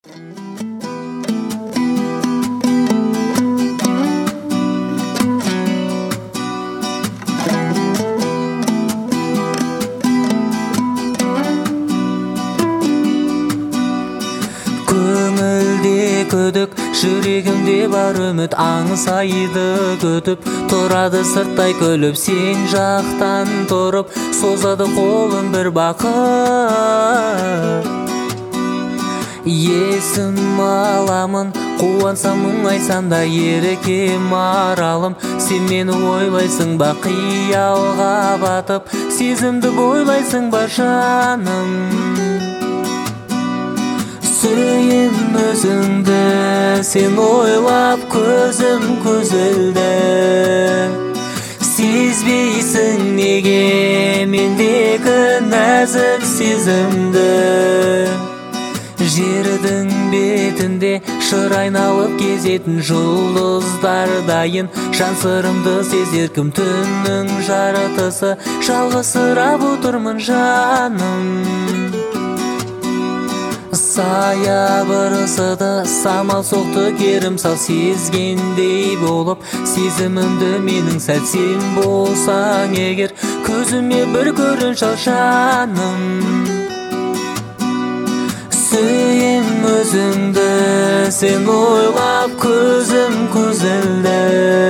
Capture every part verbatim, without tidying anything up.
Көңілде күдік, жүрегімде бар үміт, аңсайды күтіп тұрады сырттай күліп, сен жақтан тұрып созады қолын бір бақыт. Есім аламын, қуансам мұңайсам да ерекем аралым, сен мені ойлайсың ба қиялға батып, сезімді бойлайсың ба жаным. Сүйем өзіңді, сен ойлап көзім көзілді, сезбейсің неге мендегі нәзік сезімді. Жердің бетінде шыр айналып кезетін жұлдыздар дайын, жан сырымды сезер кім түннің жаратысы, жалғызсырап отырмын жаным. Саябырсыды, самал соқты керім сал, сезгендей болып сезімімді менің сәл, сен болсаң егер көзіме бір көрін шал жаным. Сүйем өзіңді, сен ойлап көзім көзілді,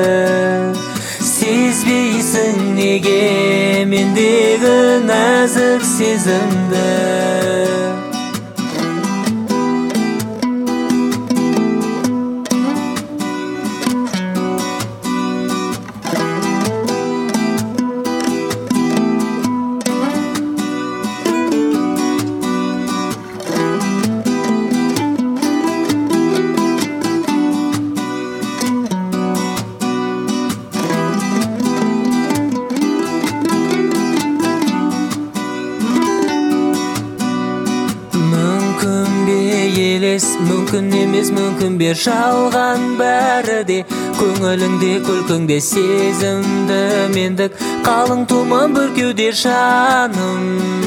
сезбейсің неге мендегі нәзік сезімді. Мүмкін емес, мүмкін бе жалған бәрі де, көңіліңде күлкіңде сезімді мендік, қалың тұман бүркеуде жаным.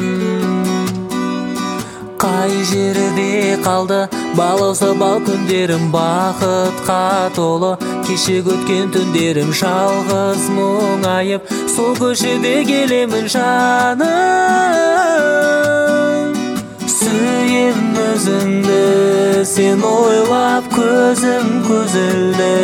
Қай жерде қалды балауса бал күндерім, бақытқа толы кешек өткен түндерім, жалғыз мұңайып сол көшеде келемін жаным. Сүйем өзіңді, сен ойлап көзім көзілді,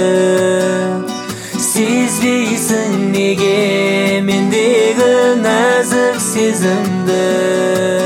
сезбейсің неге мендегі нәзік сезімді.